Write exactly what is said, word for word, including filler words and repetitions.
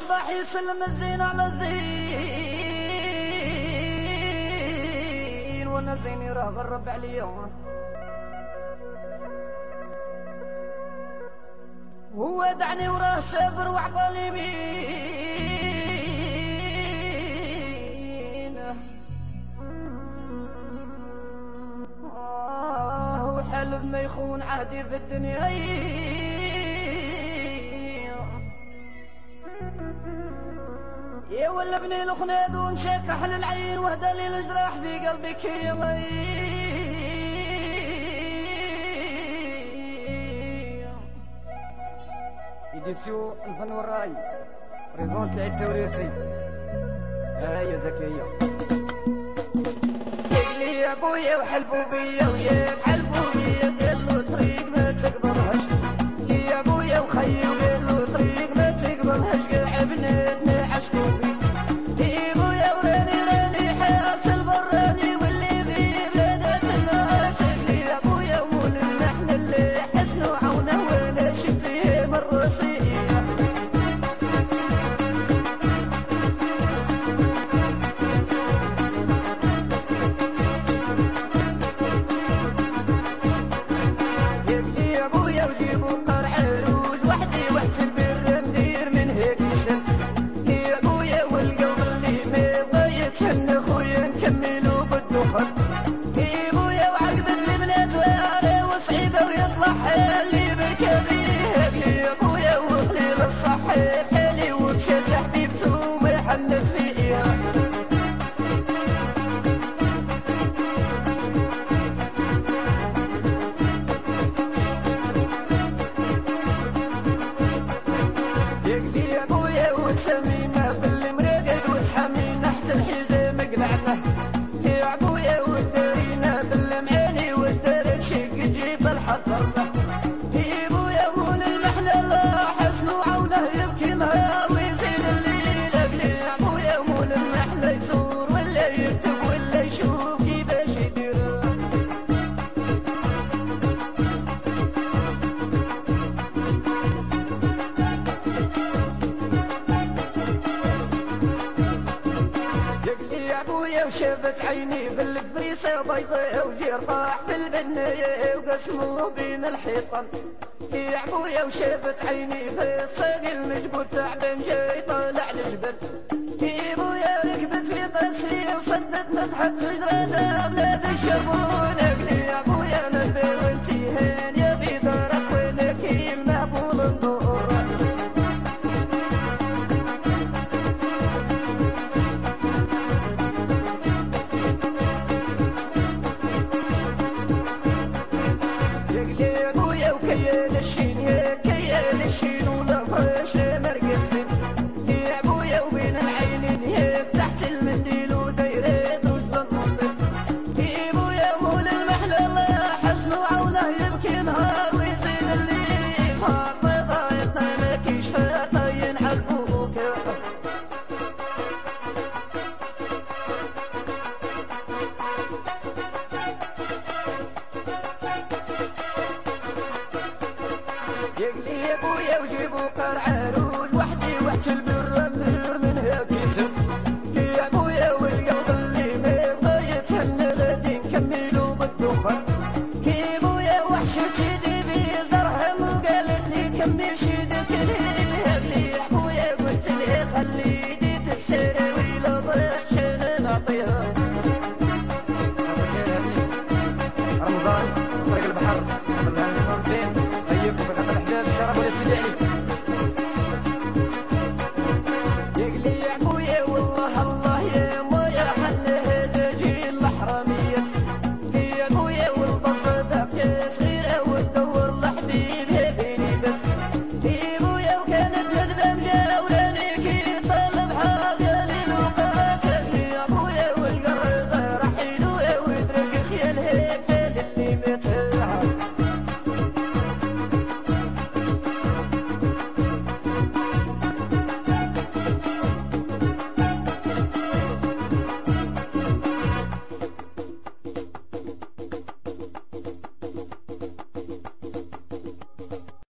يصبح يسلم الزين على الزين، وانا زيني راه غرب عليا. هو دعني وراه سافر وعطاني يمين، آه وحلف ما يخون عهدي في الدنيا. يا ولا بني الخناد ونشكح للعين وهدى لي الجراح في قلبك يا إديسيو الفن والرأي بريزونت العيد التوريثي. ها هي زكية قلي يا بويا وحلفوا بيا وياك حلفوا بيا قالوا طريق ما تقبلهاش، لي يا بويا وخيي وقالوا طريق ما تقبلهاش، قاع بناتنا عشقوا بيك يا بويا وراني راني حياة البراني واللي في بلادات الناس. قلي يا بويا ومول نحن اللي حسنوا عونه وانا شفتي من راسي. اللي بركبيه لي يا ابويا وخليل الصحيح حالي ومشات حبيبته وما حنت فيها. يقلي يا ابويا وتسمينا بالمراقد وتحمي نحت الحزام قلعنا يا ابويا ودارينا بالمعاني ودارك شق جيب الحضرنا. وشافت عيني بالفريسة بيضاء وجرباح في البنية وقسموه بين الحيطان يا عبويا. وشافت عيني في الصاقي المجبوط تعبان جاي طالع الجبل يا بويا ركبت في طاسي وصدت نضحت شجرة بلاد الشبون. اقلي يا بويا انا البي وانتي هان يا في دارك وينك المهبول نضور. يقلي يا بويا وجيبوا قرع عروج وحدي وحش البر منير من هيك يسم يا بويا والقلب اللي ما يبغى يتهنى غادي نكملوا بالدخان. يا بويا وحشة سيدي بيزرهم وقالت لي كمل شيدك لي يا بويا قلت لي خلي ديت السراويل ضيع شان نعطيها. رمضان طريق البحر مرتين طيب الشرب ولا سيدي عليك يقلي